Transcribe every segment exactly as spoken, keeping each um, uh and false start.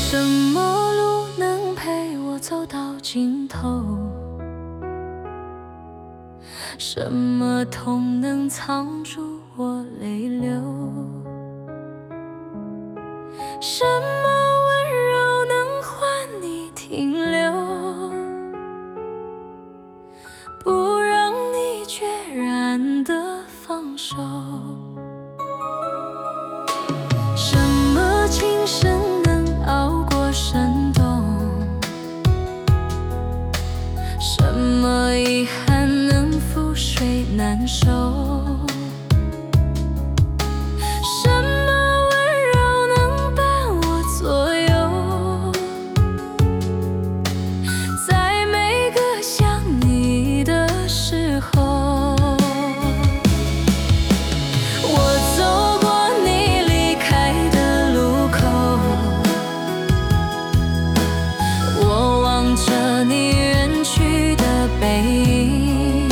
什么路能陪我走到尽头？什么痛能藏住我泪流？什么温柔能换你停留？不让你决然的放手。什么情深能熬过山洞？什么遗憾能覆水难收？什么温柔能伴我左右？在每个想你的时候，我走过你离开的路口，我望着你远去的背影，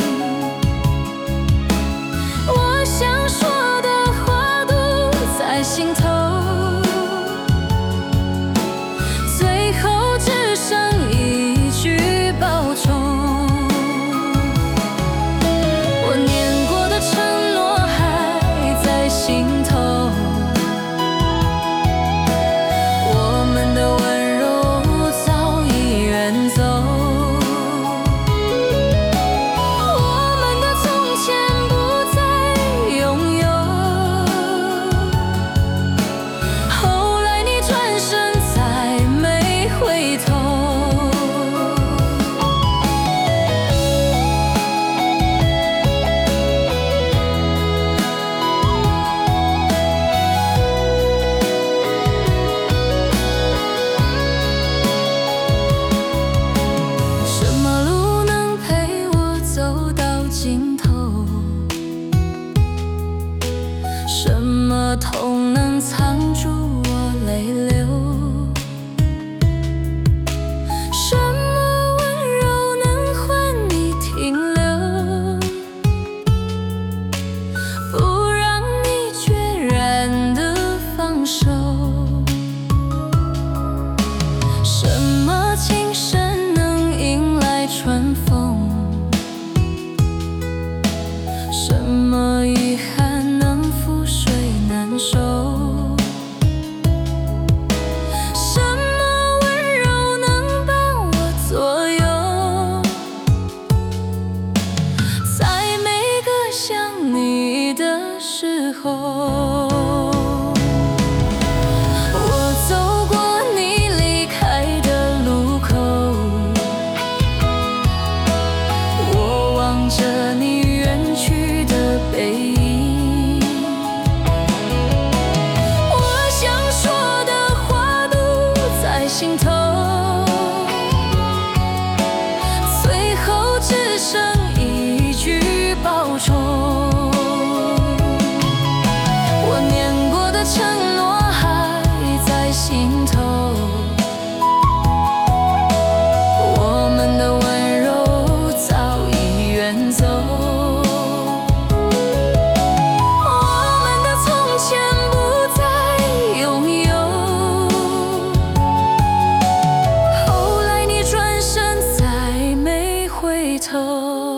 我想说的话堵在心头，最后只剩一句保重。我念过的承诺还在心头，我们的温柔早已远走，我们的从前不再拥有。后来你转身再没回头。什么路能陪我走到尽头？什么痛能藏住我泪流？什么温柔能换你停留？不让你决然的放手。什么情深能迎来春风？什么遗憾能覆水难收？什么温柔能伴我左右？在每个想你的时候，我走过你离开的路口，我望着你远去的背影，我想说的话堵在心头，最后只剩一句保重。我念过的承诺还在心头，我们的温柔早已远走，我们的从前不再拥有。后来你转身再没回头。